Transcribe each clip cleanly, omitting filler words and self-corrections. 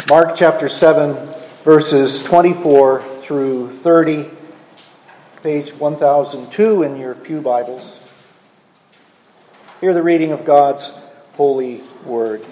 Mark chapter 7, verses 24 through 30, page 1002 in your pew Bibles. Hear the reading of God's holy word.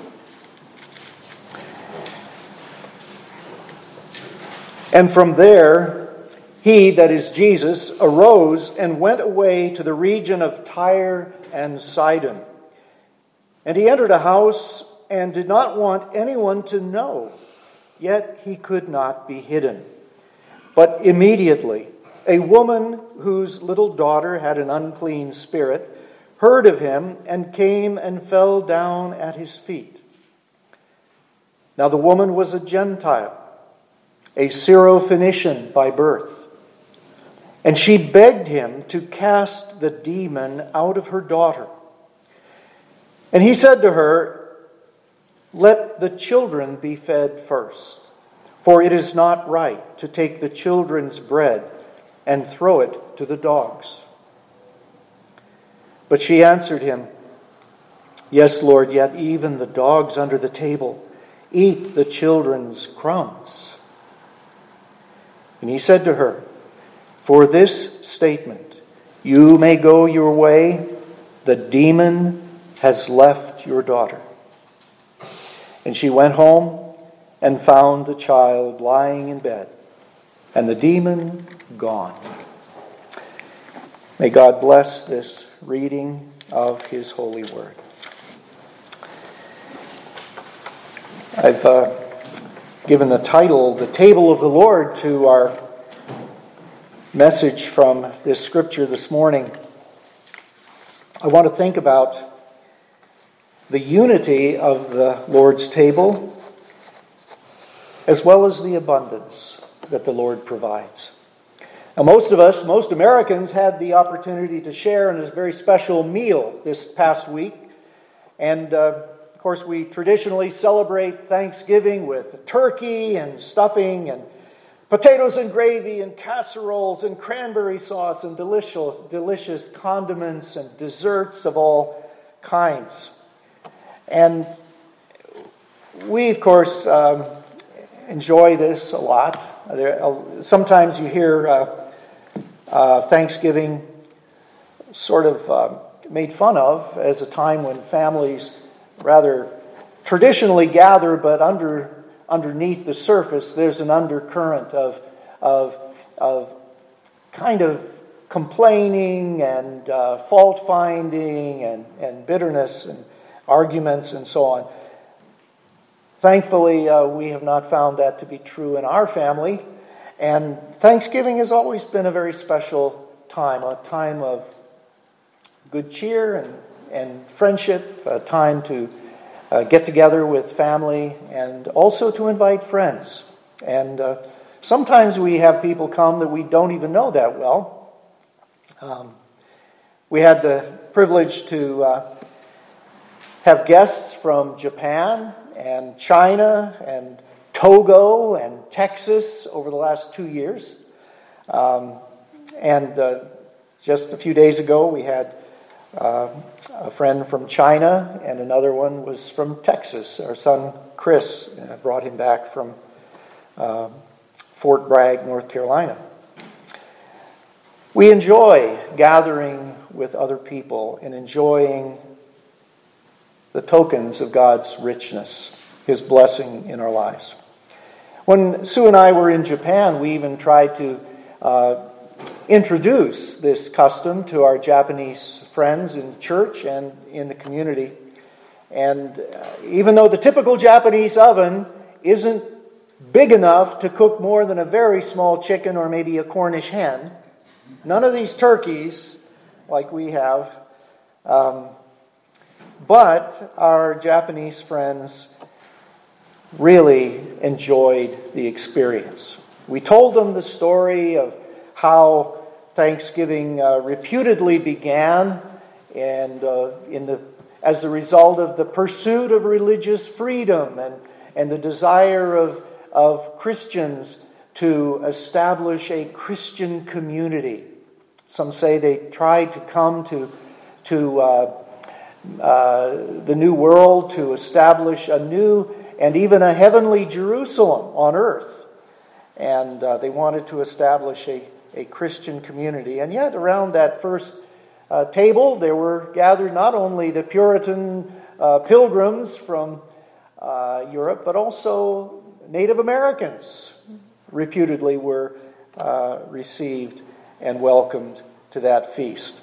And from there, he, that is Jesus, arose and went away to the region of Tyre and Sidon. And he entered a house and did not want anyone to know, yet he could not be hidden. But immediately, a woman whose little daughter had an unclean spirit heard of him and came and fell down at his feet. Now the woman was a Gentile, a Syrophoenician by birth, and she begged him to cast the demon out of her daughter. And he said to her, "Let the children be fed first, for it is not right to take the children's bread and throw it to the dogs." But she answered him, "Yes, Lord, yet even the dogs under the table eat the children's crumbs." And he said to her, "For this statement, you may go your way. The demon has left your daughter." And she went home and found the child lying in bed, and the demon gone. May God bless this reading of His holy word. I've given the title, "The Table of the Lord," to our message from this scripture this morning. I want to think about the unity of the Lord's table, as well as the abundance that the Lord provides. Now, most Americans, had the opportunity to share in a very special meal this past week. And, of course, we traditionally celebrate Thanksgiving with turkey and stuffing and potatoes and gravy and casseroles and cranberry sauce and delicious condiments and desserts of all kinds. And we, of course, enjoy this a lot. Sometimes you hear Thanksgiving sort of made fun of as a time when families rather traditionally gather, but underneath the surface there's an undercurrent of kind of complaining and fault finding and bitterness and arguments and so on. Thankfully, we have not found that to be true in our family. And Thanksgiving has always been a very special time, a time of good cheer and friendship, a time to get together with family and also to invite friends. And sometimes we have people come that we don't even know that well. We had the privilege to have guests from Japan and China and Togo and Texas over the last 2 years. And just a few days ago, we had a friend from China, and another one was from Texas. Our son Chris brought him back from Fort Bragg, North Carolina. We enjoy gathering with other people and enjoying the tokens of God's richness, His blessing in our lives. When Sue and I were in Japan, we even tried to introduce this custom to our Japanese friends in church and in the community. And even though the typical Japanese oven isn't big enough to cook more than a very small chicken or maybe a Cornish hen, none of these turkeys like we have. But our Japanese friends really enjoyed the experience. We told them the story of how Thanksgiving reputedly began, and as a result of the pursuit of religious freedom and the desire of Christians to establish a Christian community. Some say they tried to come to the New World to establish a new and even a heavenly Jerusalem on earth. And they wanted to establish a Christian community. And yet around that first table there were gathered not only the Puritan pilgrims from Europe, but also Native Americans reputedly were received and welcomed to that feast.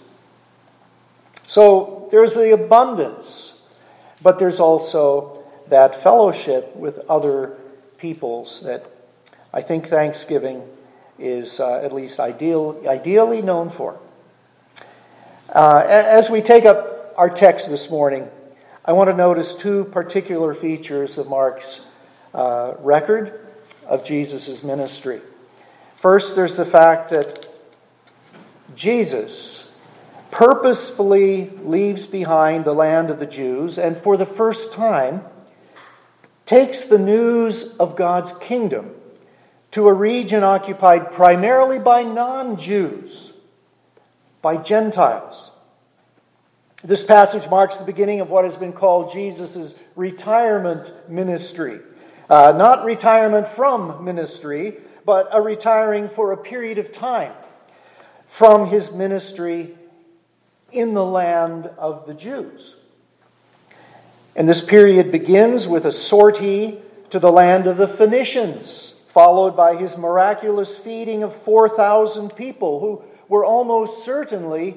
So there's the abundance, but there's also that fellowship with other peoples that I think Thanksgiving is at least ideally known for. As we take up our text this morning, I want to notice two particular features of Mark's record of Jesus' ministry. First, there's the fact that Jesus purposefully leaves behind the land of the Jews and for the first time takes the news of God's kingdom to a region occupied primarily by non-Jews, by Gentiles. This passage marks the beginning of what has been called Jesus' retirement ministry. Not retirement from ministry, but a retiring for a period of time from his ministry in the land of the Jews. And this period begins with a sortie to the land of the Phoenicians, followed by his miraculous feeding of 4,000 people who were almost certainly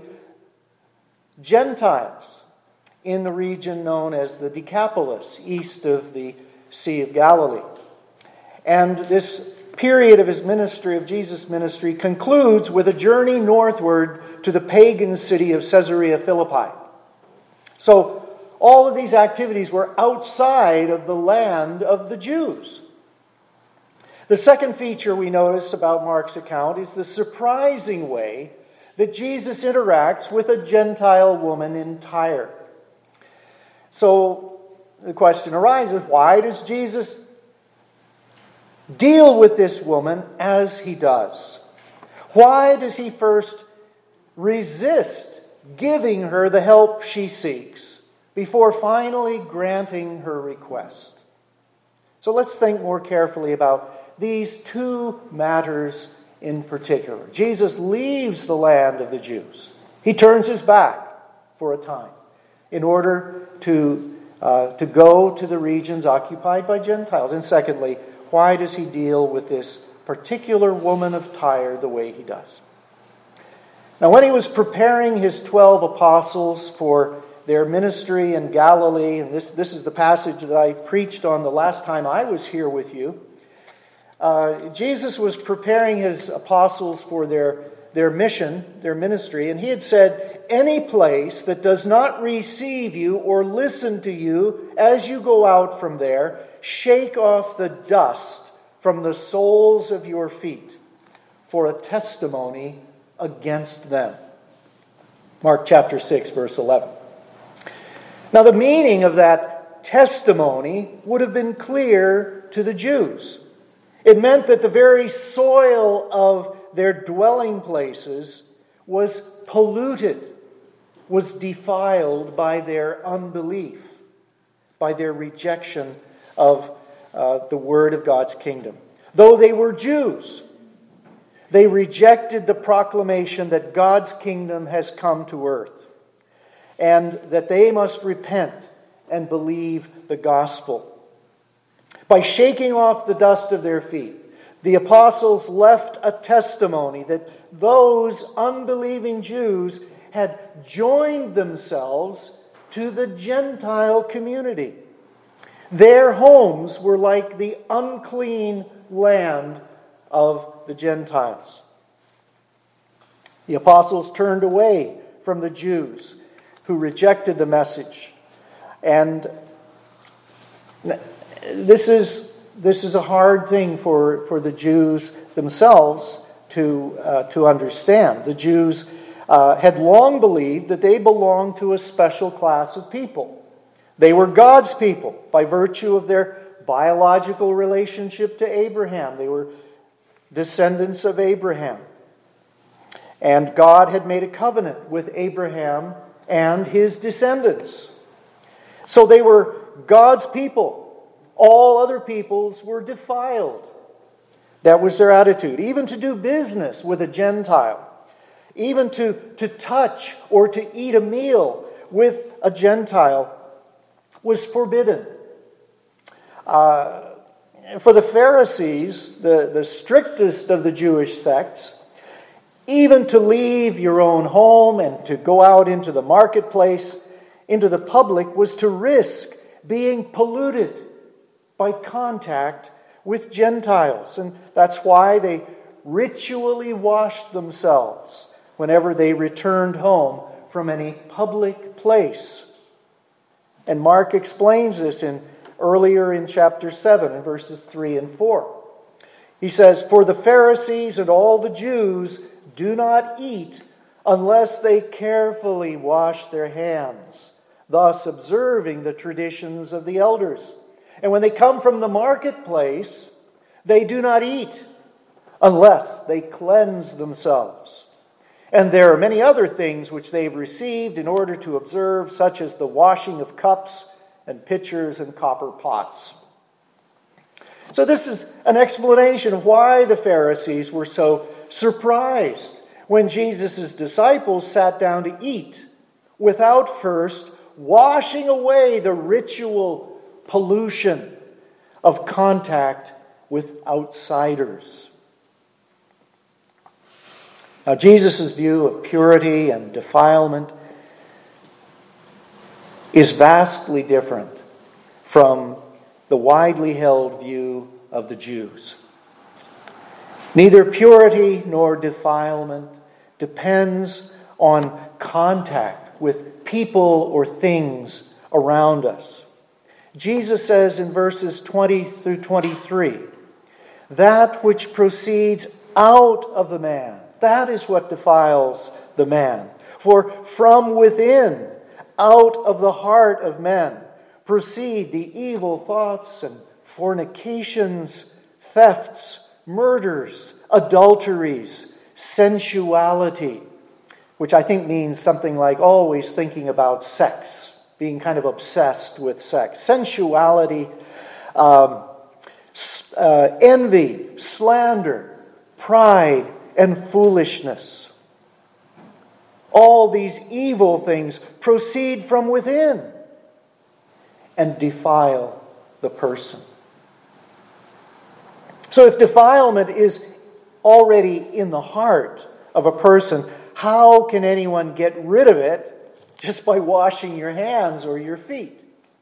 Gentiles in the region known as the Decapolis, east of the Sea of Galilee. And this period of his ministry, of Jesus' ministry, concludes with a journey northward to the pagan city of Caesarea Philippi. So all of these activities were outside of the land of the Jews. The second feature we notice about Mark's account is the surprising way that Jesus interacts with a Gentile woman in Tyre. So the question arises, why does Jesus deal with this woman as he does? Why does he first resist giving her the help she seeks before finally granting her request? So let's think more carefully about these two matters in particular. Jesus leaves the land of the Jews. He turns his back for a time in order to go to the regions occupied by Gentiles. And secondly, why does he deal with this particular woman of Tyre the way he does? Now, when he was preparing his 12 apostles for their ministry in Galilee, and this is the passage that I preached on the last time I was here with you, Jesus was preparing his apostles for their mission, their ministry, and he had said, any place that does not receive you or listen to you as you go out from there, shake off the dust from the soles of your feet for a testimony against them. Mark chapter 6, verse 11. Now the meaning of that testimony would have been clear to the Jews. It meant that the very soil of their dwelling places was polluted, was defiled by their unbelief, by their rejection of the word of God's kingdom. Though they were Jews, they rejected the proclamation that God's kingdom has come to earth and that they must repent and believe the gospel. By shaking off the dust of their feet, the apostles left a testimony that those unbelieving Jews had joined themselves to the Gentile community. Their homes were like the unclean land of the Gentiles. The apostles turned away from the Jews who rejected the message. And this is a hard thing for the Jews themselves to understand. The Jews had long believed that they belonged to a special class of people. They were God's people by virtue of their biological relationship to Abraham. They were descendants of Abraham. And God had made a covenant with Abraham and his descendants. So they were God's people, all other peoples were defiled. That was their attitude. Even to do business with a Gentile, even to touch or to eat a meal with a Gentile was forbidden. For the Pharisees, the strictest of the Jewish sects, even to leave your own home and to go out into the marketplace, into the public, was to risk being polluted by contact with Gentiles. And that's why they ritually washed themselves whenever they returned home from any public place. And Mark explains this earlier in chapter 7, in verses 3 and 4. He says, "For the Pharisees and all the Jews do not eat unless they carefully wash their hands, thus observing the traditions of the elders. And when they come from the marketplace, they do not eat unless they cleanse themselves. And there are many other things which they've received in order to observe, such as the washing of cups and pitchers and copper pots." So this is an explanation of why the Pharisees were so surprised when Jesus' disciples sat down to eat without first washing away the ritual pollution of contact with outsiders. Now, Jesus' view of purity and defilement is vastly different from the widely held view of the Jews. Neither purity nor defilement depends on contact with people or things around us. Jesus says in verses 20 through 23, "That which proceeds out of the man, that is what defiles the man. For from within, out of the heart of men, proceed the evil thoughts and fornications, thefts, murders, adulteries, sensuality," which I think means something like always thinking about sex, being kind of obsessed with sex. Sensuality, envy, slander, pride, and foolishness. All these evil things proceed from within and defile the person. So if defilement is already in the heart of a person, how can anyone get rid of it just by washing your hands or your feet?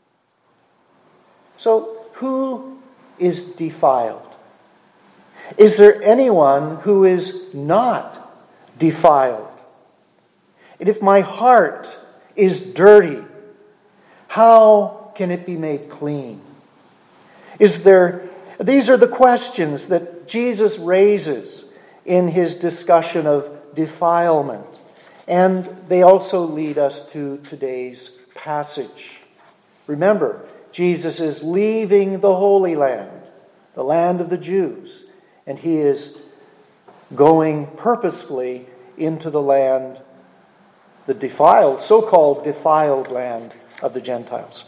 So who is defiled? Is there anyone who is not defiled? And if my heart is dirty, how can it be made clean? These are the questions that Jesus raises in his discussion of defilement. And they also lead us to today's passage. Remember, Jesus is leaving the Holy Land, the land of the Jews, and he is going purposefully into the land, the defiled, so-called defiled land of the Gentiles.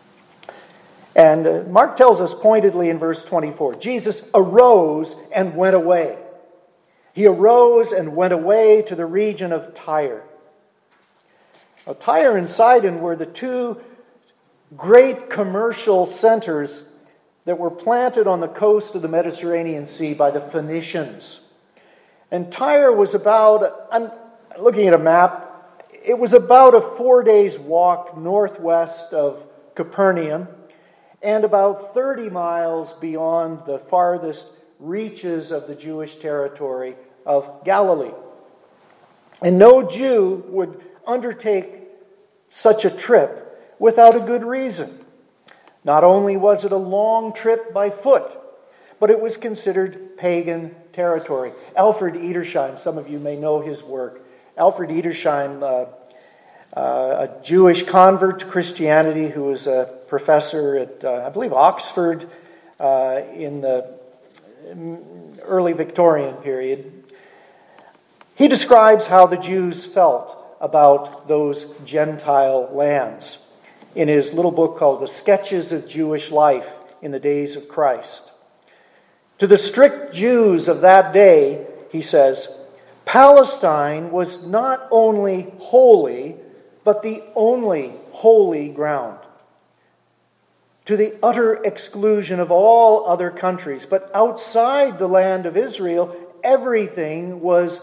And Mark tells us pointedly in verse 24, Jesus arose and went away. He arose and went away to the region of Tyre. Now, Tyre and Sidon were the two great commercial centers that were planted on the coast of the Mediterranean Sea by the Phoenicians. And Tyre was about, I'm looking at a map, it was about a 4 days walk northwest of Capernaum and about 30 miles beyond the farthest reaches of the Jewish territory of Galilee. And no Jew would undertake such a trip without a good reason. Not only was it a long trip by foot, but it was considered pagan territory. Alfred Edersheim, some of you may know his work. Alfred Edersheim, a Jewish convert to Christianity who was a professor at, I believe, Oxford in the early Victorian period. He describes how the Jews felt about those Gentile lands in his little book called The Sketches of Jewish Life in the days of Christ. To the strict Jews of that day, he says, Palestine was not only holy, but the only holy ground, to the utter exclusion of all other countries. But outside the land of Israel, everything was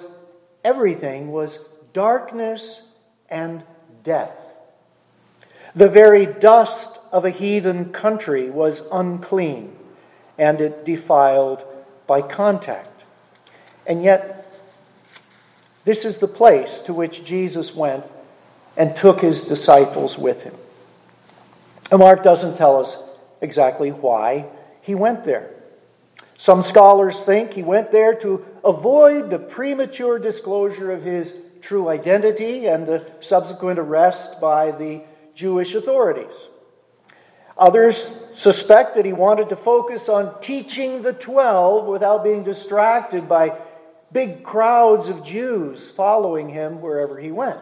darkness and death. The very dust of a heathen country was unclean, and it defiled by contact. And yet, this is the place to which Jesus went and took his disciples with him. And Mark doesn't tell us exactly why he went there. Some scholars think he went there to avoid the premature disclosure of his true identity and the subsequent arrest by the Jewish authorities. Others suspect that he wanted to focus on teaching the 12 without being distracted by big crowds of Jews following him wherever he went.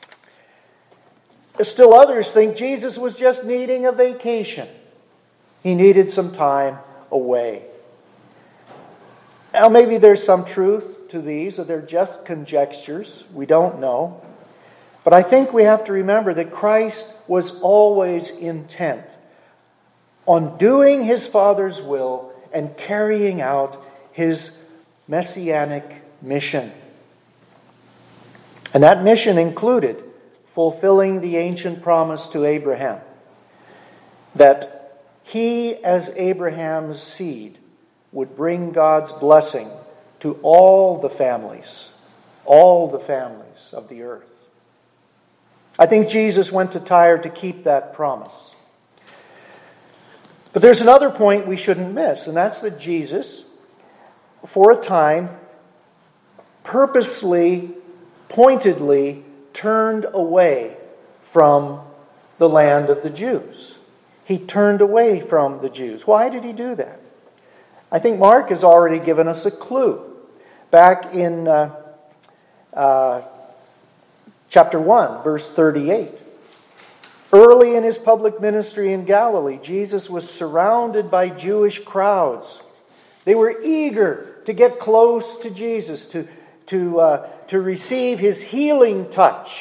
Still others think Jesus was just needing a vacation. He needed some time away. Now, maybe there's some truth to these, or they're just conjectures. We don't know. But I think we have to remember that Christ was always intent on doing his Father's will and carrying out his messianic mission. And that mission included fulfilling the ancient promise to Abraham that he, as Abraham's seed, would bring God's blessing to all the families of the earth. I think Jesus went to Tyre to keep that promise. But there's another point we shouldn't miss, and that's that Jesus, for a time, purposely, pointedly turned away from the land of the Jews. He turned away from the Jews. Why did he do that? I think Mark has already given us a clue. Back in chapter 1, verse 38. Early in his public ministry in Galilee, Jesus was surrounded by Jewish crowds. They were eager to get close to Jesus, to receive his healing touch,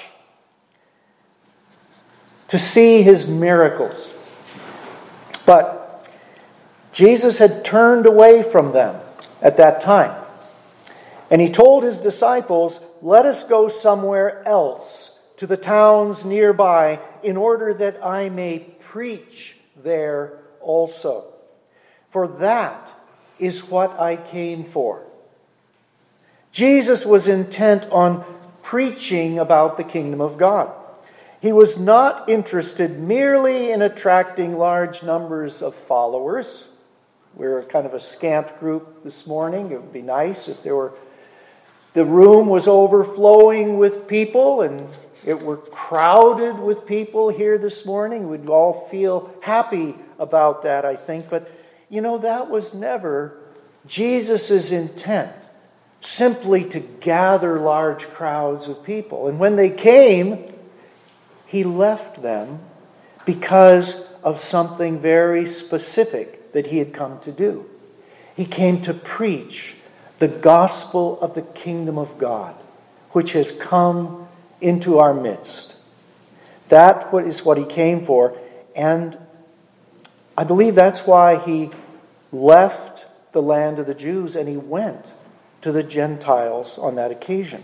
to see his miracles. But Jesus had turned away from them at that time. And he told his disciples, "Let us go somewhere else, to the towns nearby, in order that I may preach there also. For that is what I came for." Jesus was intent on preaching about the kingdom of God. He was not interested merely in attracting large numbers of followers. We're kind of a scant group this morning. It would be nice if the room was overflowing with people and it were crowded with people here this morning. We'd all feel happy about that, I think. But, that was never Jesus' intent, simply to gather large crowds of people. And when they came, he left them because of something very specific that he had come to do. He came to preach the gospel of the kingdom of God, which has come into our midst. That is what he came for. And I believe that's why he left the land of the Jews and he went to the Gentiles on that occasion.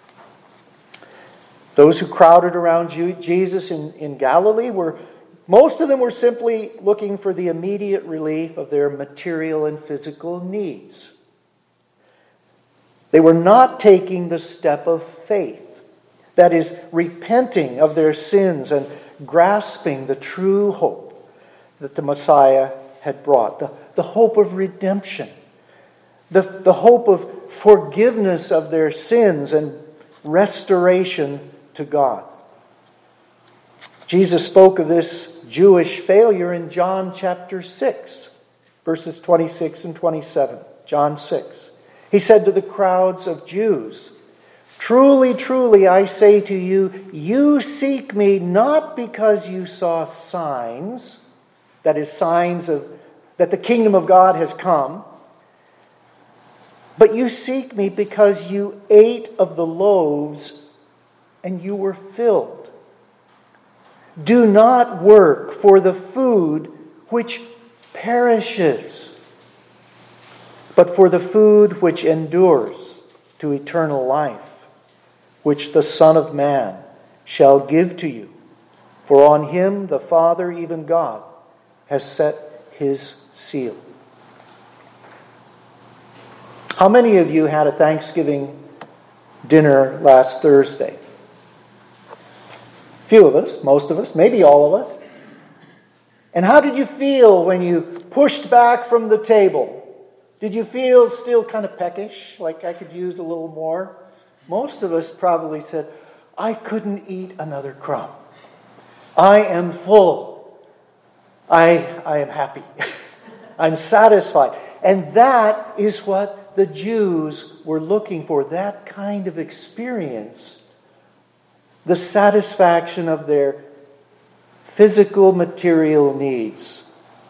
Those who crowded around Jesus in Galilee most of them were simply looking for the immediate relief of their material and physical needs. They were not taking the step of faith, that is, repenting of their sins and grasping the true hope that the Messiah had brought, the hope of redemption, the hope of forgiveness of their sins and restoration to God. Jesus spoke of this Jewish failure in John chapter 6, verses 26 and 27. John 6. He said to the crowds of Jews, "Truly, truly, I say to you, you seek me not because you saw signs," that is, signs of that the kingdom of God has come. But you seek me because you ate of the loaves and you were filled. Do not work for the food which perishes, but for the food which endures to eternal life, which the Son of Man shall give to you. For on him the Father, even God, has set his seal. How many of you had a Thanksgiving dinner last Thursday? Few of us, most of us, maybe all of us. And how did you feel when you pushed back from the table? Did you feel still kind of peckish, like I could use a little more? Most of us probably said, I couldn't eat another crumb. I am full. I am happy. I'm satisfied. And that is what the Jews were looking for, that kind of experience. The satisfaction of their physical, material needs.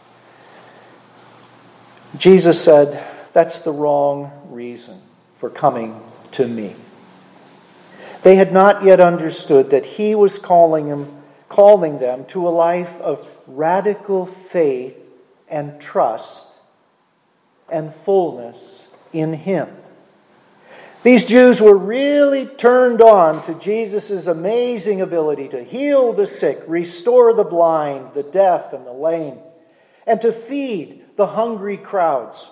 Jesus said, that's the wrong reason for coming to me. They had not yet understood that he was calling them to a life of radical faith and trust and fullness in him. These Jews were really turned on to Jesus' amazing ability to heal the sick, restore the blind, the deaf, and the lame, and to feed the hungry crowds.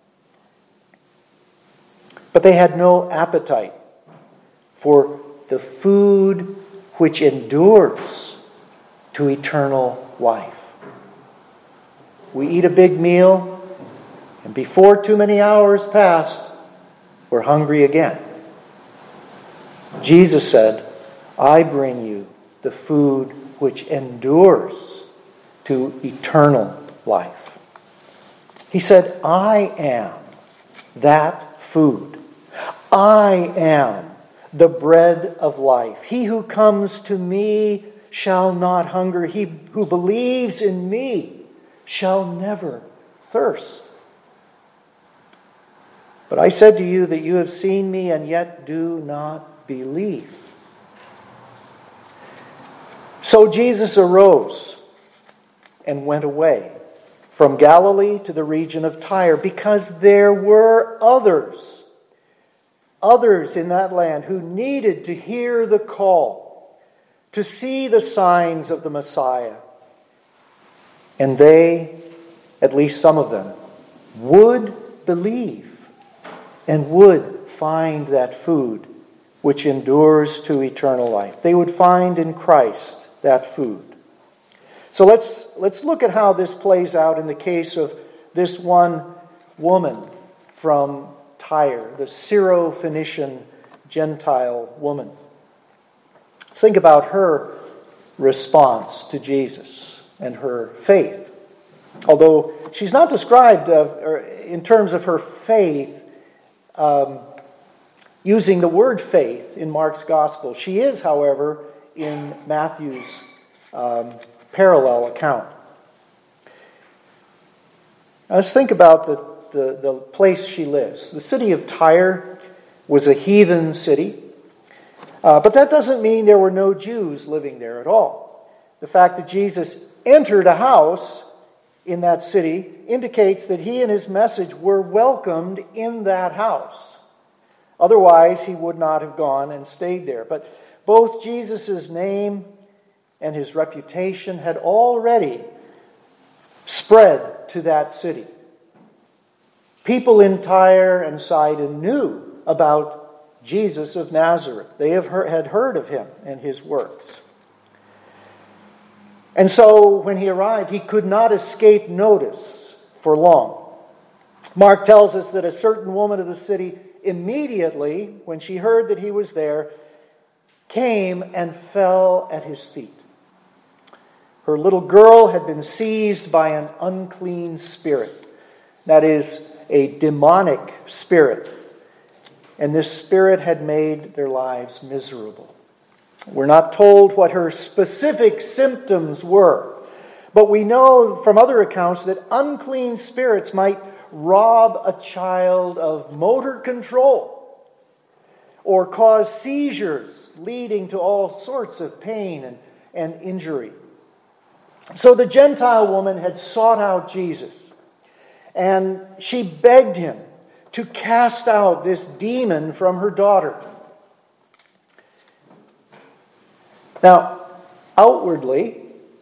But they had no appetite for the food which endures to eternal life. We eat a big meal, and before too many hours pass, we're hungry again. Jesus said, I bring you the food which endures to eternal life. He said, I am that food. I am the bread of life. He who comes to me shall not hunger. He who believes in me shall never thirst. But I said to you that you have seen me and yet do not believe. So Jesus arose and went away from Galilee to the region of Tyre, because there were others in that land who needed to hear the call, to see the signs of the Messiah. And they, at least some of them, would believe and would find that food which endures to eternal life. They would find in Christ that food. So let's look at how this plays out in the case of this one woman from Tyre, the Syro-Phoenician Gentile woman. Let's think about her response to Jesus and her faith. Although she's not described in terms of her faith using the word faith in Mark's gospel. She is, however, in Matthew's parallel account. Now let's think about the place she lives. The city of Tyre was a heathen city, but that doesn't mean there were no Jews living there at all. The fact that Jesus entered a house in that city indicates that he and his message were welcomed in that house. Otherwise, he would not have gone and stayed there. But both Jesus' name and his reputation had already spread to that city. People in Tyre and Sidon knew about Jesus of Nazareth. They had heard of him and his works. And so when he arrived, he could not escape notice for long. Mark tells us that a certain woman of the city immediately, when she heard that he was there, came and fell at his feet. Her little girl had been seized by an unclean spirit. That is, a demonic spirit. And this spirit had made their lives miserable. We're not told what her specific symptoms were, But we know from other accounts that unclean spirits might rob a child of motor control or cause seizures leading to all sorts of pain and injury. So the Gentile woman had sought out Jesus, and she begged him to cast out this demon from her daughter. Now, outwardly,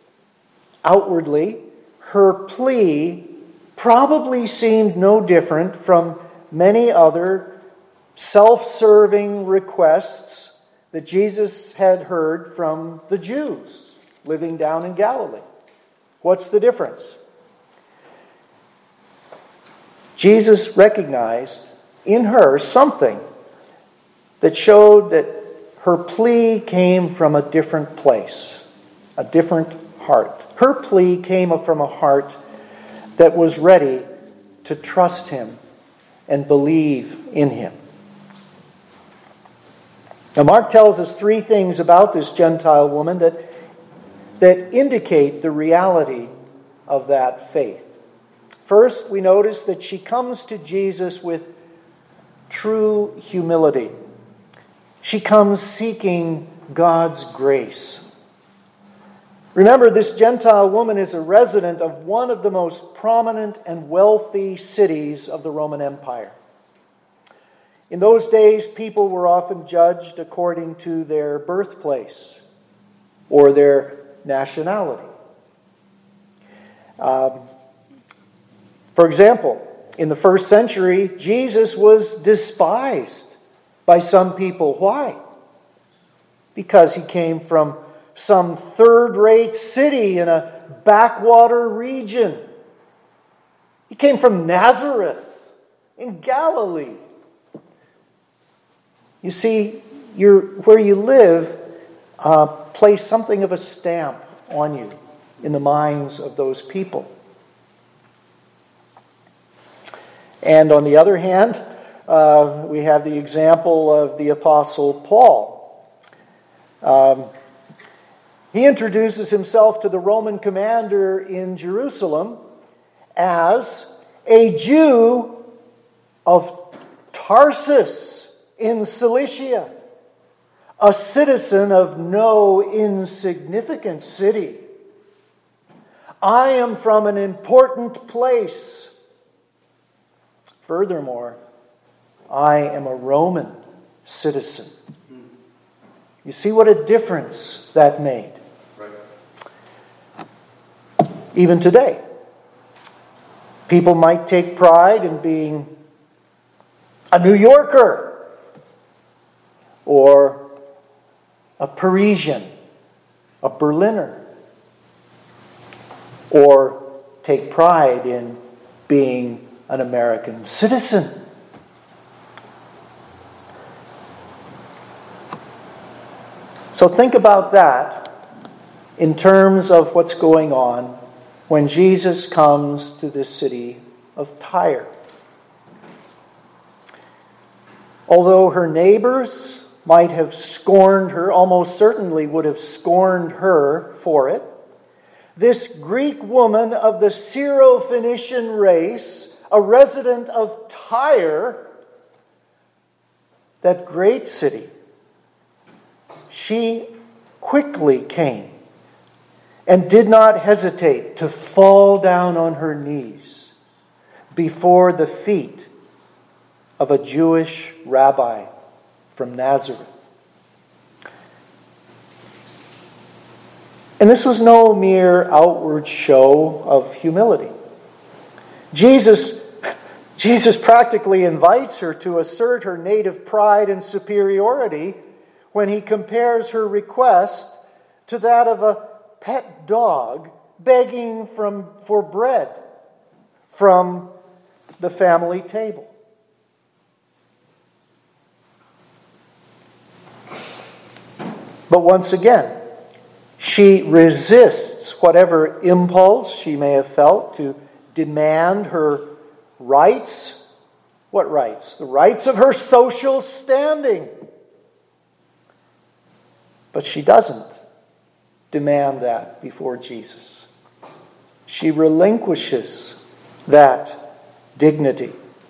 her plea probably seemed no different from many other self-serving requests that Jesus had heard from the Jews living down in Galilee. What's the difference? Jesus recognized in her something that showed that her plea came from a different place, a different heart. Her plea came from a heart that was ready to trust him and believe in him. Now, Mark tells us three things about this Gentile woman that indicate the reality of that faith. First, we notice that she comes to Jesus with true humility. She comes seeking God's grace. Remember, this Gentile woman is a resident of one of the most prominent and wealthy cities of the Roman Empire. In those days, people were often judged according to their birthplace or their nationality. For example, in the first century, Jesus was despised by some people. Why? Because he came from some third-rate city in a backwater region. He came from Nazareth in Galilee. You see, where you live place something of a stamp on you in the minds of those people. And on the other hand, we have the example of the Apostle Paul. He introduces himself to the Roman commander in Jerusalem as a Jew of Tarsus in Cilicia, a citizen of no insignificant city. I am from an important place. Furthermore, I am a Roman citizen. You see what a difference that made. Even today, people might take pride in being a New Yorker or a Parisian, a Berliner, or take pride in being an American citizen. So think about that in terms of what's going on when Jesus comes to this city of Tyre. Although her neighbors might have scorned her, almost certainly would have scorned her for it, this Greek woman of the Syro-Phoenician race, a resident of Tyre, that great city, she quickly came and did not hesitate to fall down on her knees before the feet of a Jewish rabbi from Nazareth. And this was no mere outward show of humility. Jesus practically invites her to assert her native pride and superiority when he compares her request to that of a pet dog begging for bread from the family table. But once again, she resists whatever impulse she may have felt to demand her rights. What rights? The rights of her social standing. But she doesn't demand that before Jesus. she relinquishes that dignity.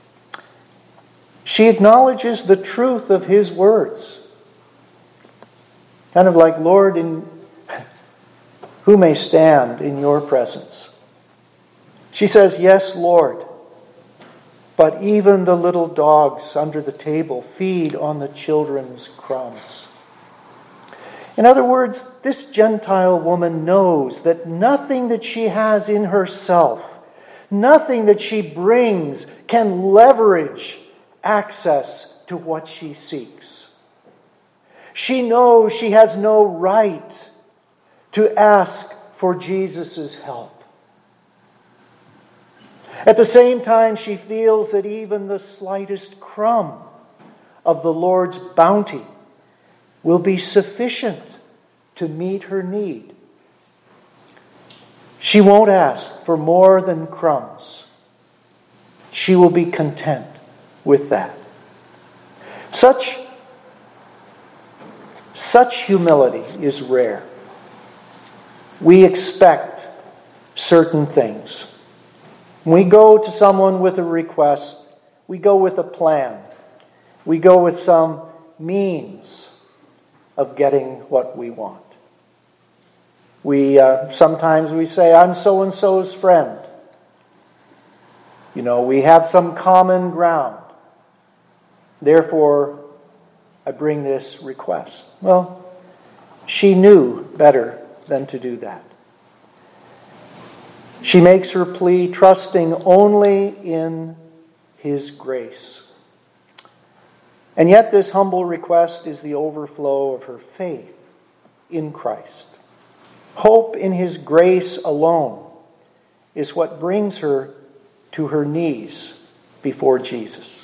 She acknowledges the truth of his words. Kind of like, Lord, who may stand in your presence? She says, yes, Lord, but even the little dogs under the table feed on the children's crumbs. In other words, this Gentile woman knows that nothing that she has in herself, nothing that she brings, can leverage access to what she seeks. She knows she has no right to ask for Jesus' help. At the same time, she feels that even the slightest crumb of the Lord's bounty will be sufficient to meet her need. She won't ask for more than crumbs. She will be content with that. Such humility is rare. We expect certain things. When we go to someone with a request, we go with a plan. We go with some means of getting what we want. Sometimes we say, I'm so-and-so's friend. We have some common ground. Therefore, I bring this request. Well, she knew better than to do that. She makes her plea trusting only in his grace. And yet this humble request is the overflow of her faith in Christ. Hope in his grace alone is what brings her to her knees before Jesus.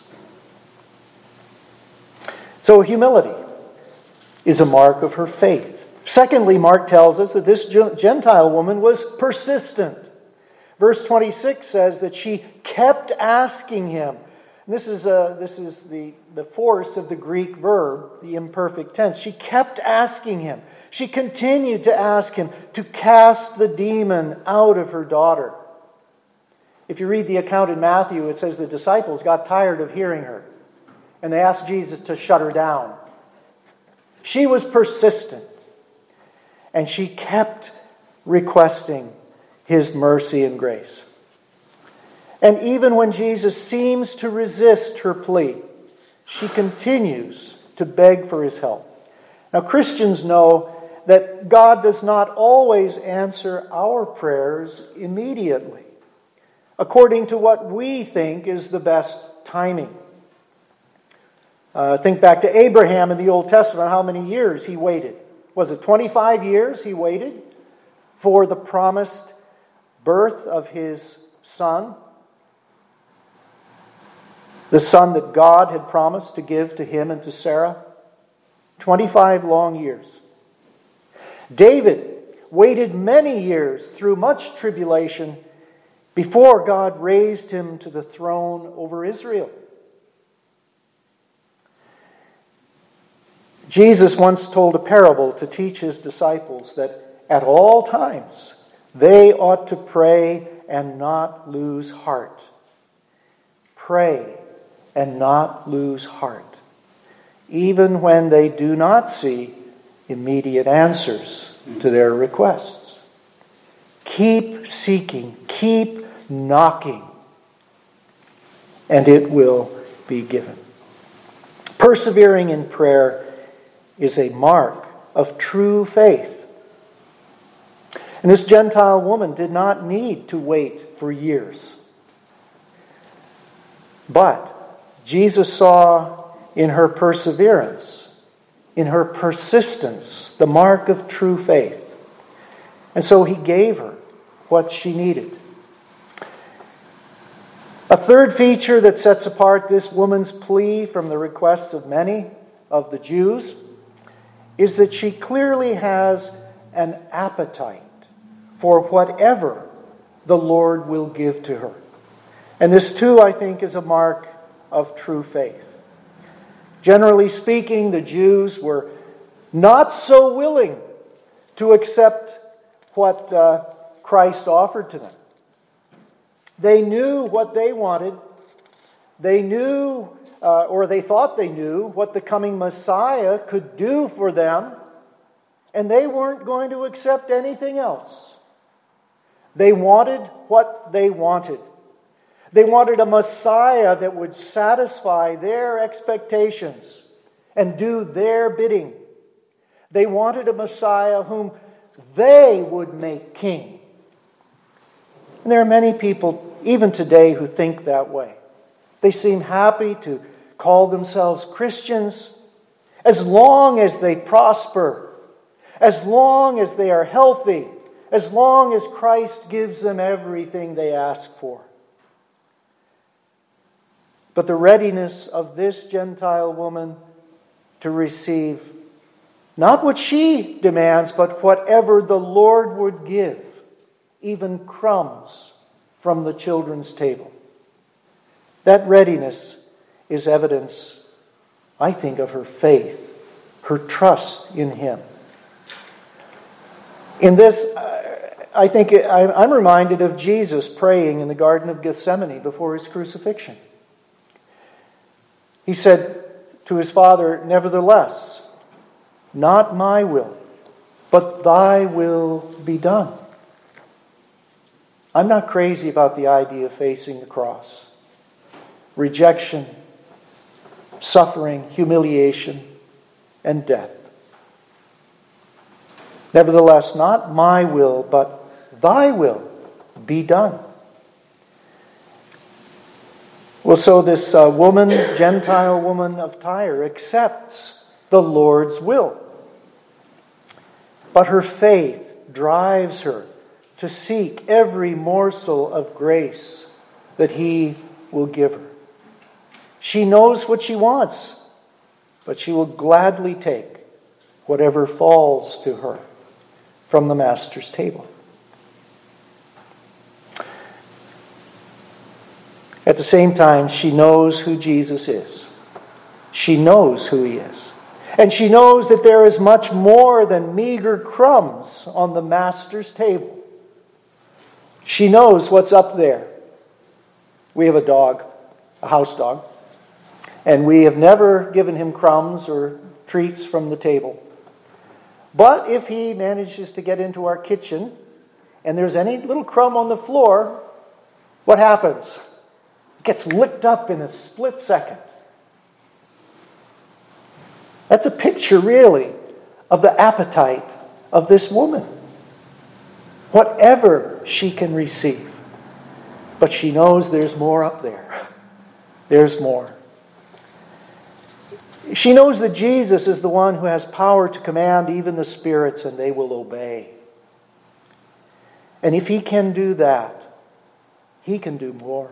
So humility is a mark of her faith. Secondly, Mark tells us that this Gentile woman was persistent. Verse 26 says that she kept asking him. And this is the force of the Greek verb, the imperfect tense. She kept asking him. She continued to ask him to cast the demon out of her daughter. If you read the account in Matthew, it says the disciples got tired of hearing her, and they asked Jesus to shut her down. She was persistent, and she kept requesting his mercy and grace. And even when Jesus seems to resist her plea, she continues to beg for his help. Now, Christians know that God does not always answer our prayers immediately, according to what we think is the best timing. Think back to Abraham in the Old Testament, how many years he waited. Was it 25 years he waited for the promised birth of his son? The son that God had promised to give to him and to Sarah? 25 long years. David waited many years through much tribulation before God raised him to the throne over Israel. Jesus once told a parable to teach his disciples that at all times they ought to pray and not lose heart. Pray and not lose heart, even when they do not see immediate answers to their requests. Keep seeking, keep knocking, and it will be given. Persevering in prayer is a mark of true faith. And this Gentile woman did not need to wait for years. But Jesus saw in her perseverance, in her persistence, the mark of true faith. And so he gave her what she needed. A third feature that sets apart this woman's plea from the requests of many of the Jews is that she clearly has an appetite for whatever the Lord will give to her. And this too, I think, is a mark of true faith. Generally speaking, the Jews were not so willing to accept what Christ offered to them. They knew what they wanted. They knew, or they thought they knew, what the coming Messiah could do for them, and they weren't going to accept anything else. They wanted what they wanted. They wanted a Messiah that would satisfy their expectations and do their bidding. They wanted a Messiah whom they would make king. And there are many people, even today, who think that way. They seem happy to call themselves Christians as long as they prosper, as long as they are healthy, as long as Christ gives them everything they ask for. But the readiness of this Gentile woman to receive not what she demands, but whatever the Lord would give, even crumbs from the children's table. That readiness is evidence, I think, of her faith, her trust in Him. In this, I think I'm reminded of Jesus praying in the Garden of Gethsemane before His crucifixion. He said to His Father, "Nevertheless, not my will, but Thy will be done." I'm not crazy about the idea of facing the cross. Rejection, suffering, humiliation, and death. Nevertheless, not my will, but Thy will be done. Well, so this woman, Gentile woman of Tyre, accepts the Lord's will. But her faith drives her to seek every morsel of grace that He will give her. She knows what she wants, but she will gladly take whatever falls to her from the Master's table. At the same time, she knows who Jesus is. She knows who He is. And she knows that there is much more than meager crumbs on the Master's table. She knows what's up there. We have a dog, a house dog, and we have never given him crumbs or treats from the table. But if he manages to get into our kitchen and there's any little crumb on the floor, what happens? It gets licked up in a split second. That's a picture, really, of the appetite of this woman. Whatever she can receive. But she knows there's more up there. There's more. She knows that Jesus is the one who has power to command even the spirits, and they will obey. And if He can do that, He can do more.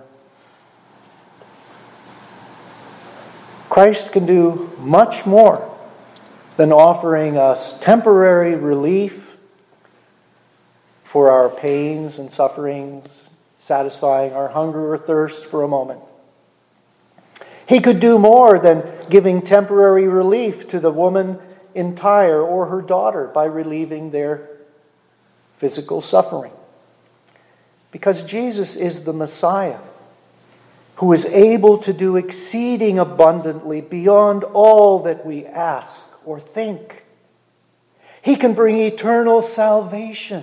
Christ can do much more than offering us temporary relief for our pains and sufferings, satisfying our hunger or thirst for a moment. He could do more than giving temporary relief to the woman in Tyre or her daughter by relieving their physical suffering. Because Jesus is the Messiah who is able to do exceeding abundantly beyond all that we ask or think. He can bring eternal salvation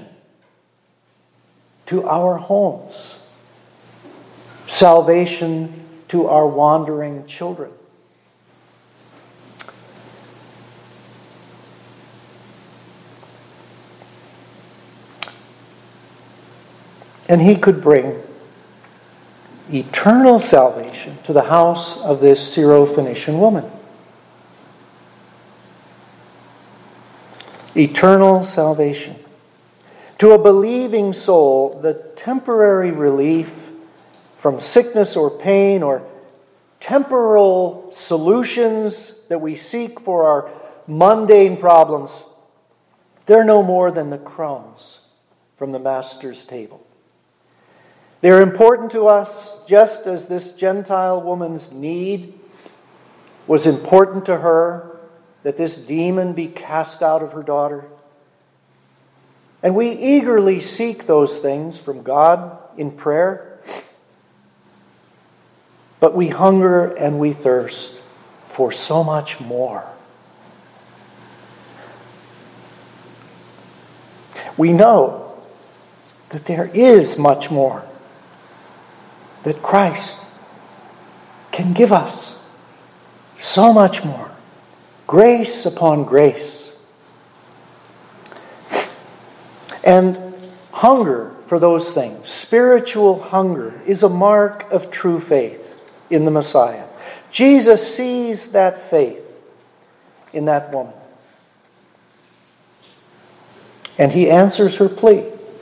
to our homes, salvation to our wandering children. And He could bring eternal salvation to the house of this Syrophoenician woman. Eternal salvation. To a believing soul, the temporary relief from sickness or pain or temporal solutions that we seek for our mundane problems, they're no more than the crumbs from the Master's table. They're important to us just as this Gentile woman's need was important to her, that this demon be cast out of her daughter. And we eagerly seek those things from God in prayer. But we hunger and we thirst for so much more. We know that there is much more that Christ can give us. So much more. Grace upon grace. And hunger for those things, spiritual hunger, is a mark of true faith in the Messiah. Jesus sees that faith in that woman. And he answers her plea.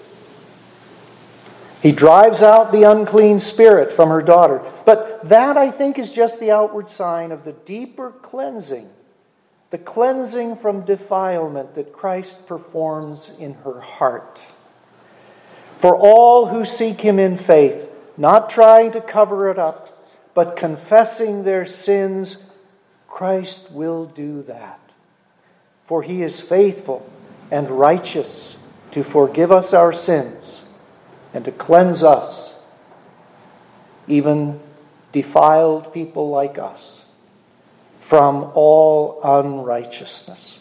He drives out the unclean spirit from her daughter. But that, I think, is just the outward sign of the deeper cleansing, the cleansing from defilement that Christ performs in her heart. For all who seek Him in faith, not trying to cover it up, but confessing their sins, Christ will do that. For He is faithful and righteous to forgive us our sins and to cleanse us, even defiled people like us, from all unrighteousness.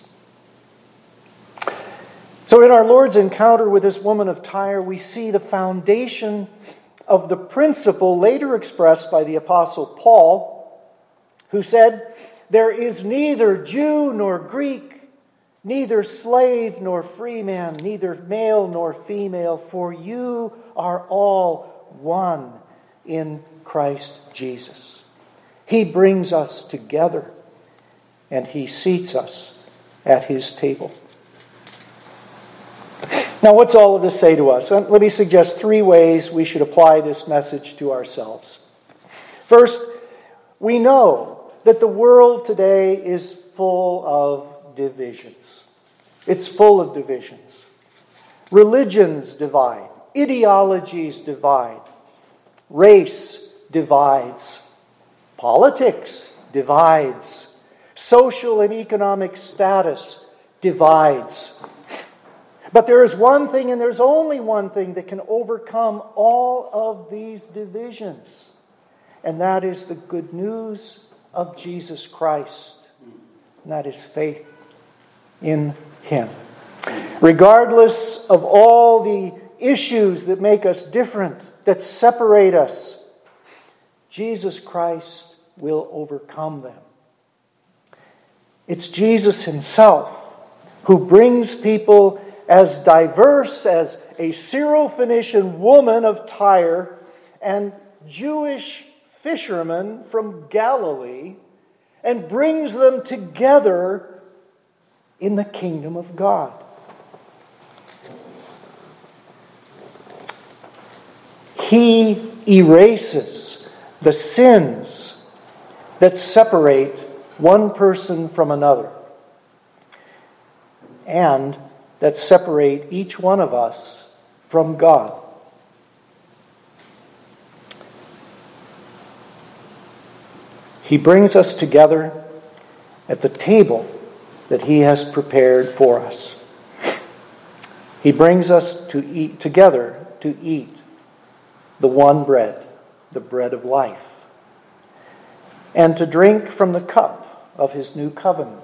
So in our Lord's encounter with this woman of Tyre, we see the foundation of the principle later expressed by the Apostle Paul, who said, "There is neither Jew nor Greek, neither slave nor free man, neither male nor female, for you are all one in Christ Jesus." He brings us together, and He seats us at His table. Now, what's all of this say to us? Let me suggest 3 ways we should apply this message to ourselves. First, we know that the world today is full of divisions. It's full of divisions. Religions divide. Ideologies divide. Race divides. Politics divides. Social and economic status divides. But there is one thing, and there's only one thing, that can overcome all of these divisions. And that is the good news of Jesus Christ. And that is faith in Him. Regardless of all the issues that make us different, that separate us, Jesus Christ will overcome them. It's Jesus Himself who brings people as diverse as a Syrophoenician woman of Tyre and Jewish fishermen from Galilee, and brings them together in the kingdom of God. He erases the sins that separate one person from another, and that separate each one of us from God. He brings us together at the table that He has prepared for us. He brings us to eat together to eat the one bread, the bread of life, and to drink from the cup of His new covenant.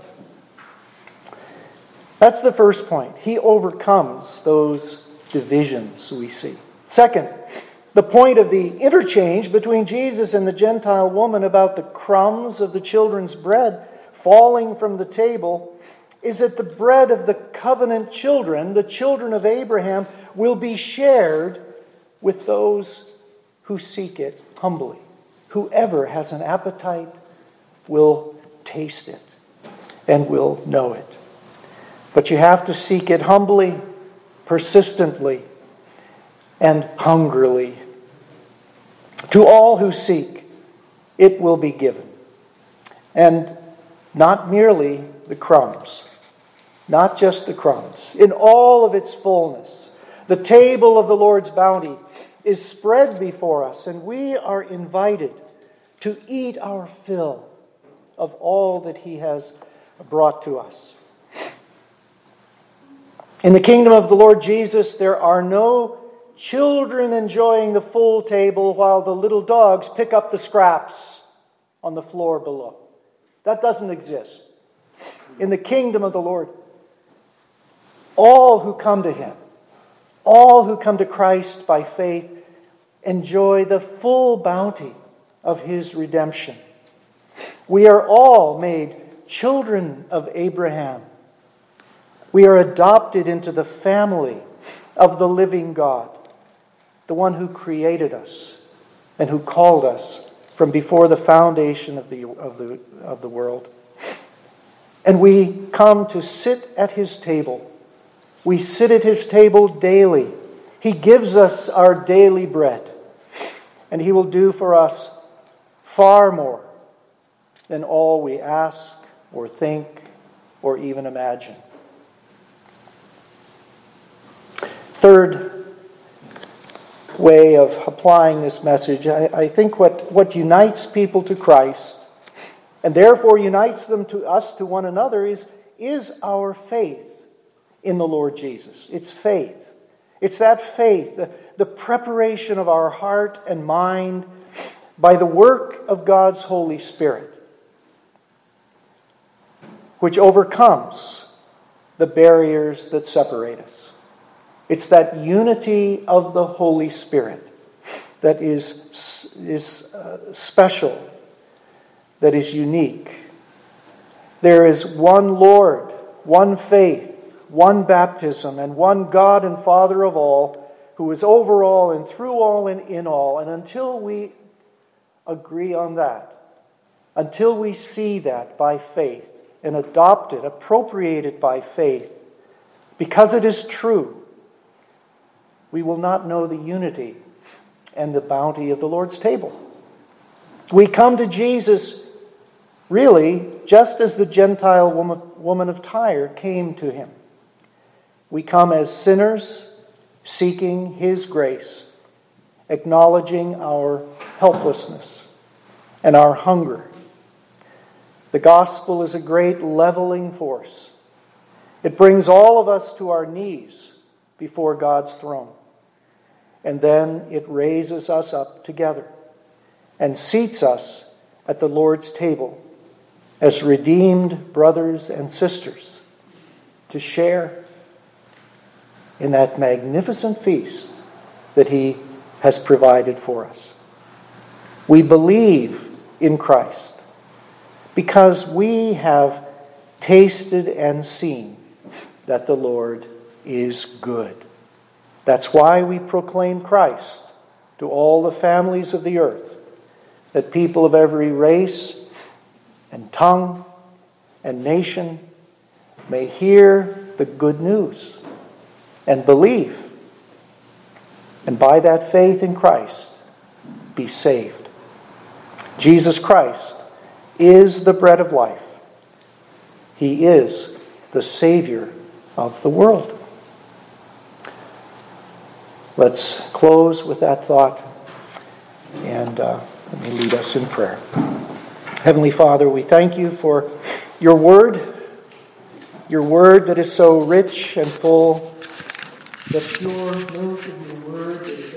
That's the first point. He overcomes those divisions we see. Second, the point of the interchange between Jesus and the Gentile woman about the crumbs of the children's bread falling from the table is that the bread of the covenant children, the children of Abraham, will be shared with those who seek it humbly. Whoever has an appetite will taste it and will know it. But you have to seek it humbly, persistently, and hungrily. To all who seek, it will be given. And not merely the crumbs, not just the crumbs. In all of its fullness, the table of the Lord's bounty is spread before us, and we are invited to eat our fill of all that He has brought to us. In the kingdom of the Lord Jesus, there are no children enjoying the full table while the little dogs pick up the scraps on the floor below. That doesn't exist. In the kingdom of the Lord, all who come to Him, all who come to Christ by faith, enjoy the full bounty of His redemption. We are all made children of Abraham. We are adopted into the family of the living God, the one who created us and who called us from before the foundation of the world. And we come to sit at His table. We sit at His table daily. He gives us our daily bread. And He will do for us far more than all we ask or think or even imagine. Third way of applying this message, I think what unites people to Christ and therefore unites them to us, to one another, is our faith in the Lord Jesus. It's faith. It's that faith, the preparation of our heart and mind by the work of God's Holy Spirit, which overcomes the barriers that separate us. It's that unity of the Holy Spirit that is special, that is unique. There is one Lord, one faith, one baptism, and one God and Father of all, who is over all and through all and in all. And until we agree on that, until we see that by faith and adopt it, appropriate it by faith, because it is true, we will not know the unity and the bounty of the Lord's table. We come to Jesus really just as the Gentile woman of Tyre came to Him. We come as sinners seeking His grace, acknowledging our helplessness and our hunger. The gospel is a great leveling force. It brings all of us to our knees before God's throne. And then it raises us up together and seats us at the Lord's table as redeemed brothers and sisters to share in that magnificent feast that He has provided for us. We believe in Christ because we have tasted and seen that the Lord is good. That's why we proclaim Christ to all the families of the earth, that people of every race and tongue and nation may hear the good news and believe, and by that faith in Christ be saved. Jesus Christ is the bread of life. He is the Savior of the world. Let's close with that thought, and let me lead us in prayer. Heavenly Father, we thank You for Your word that is so rich and full, the pure milk of Your word that is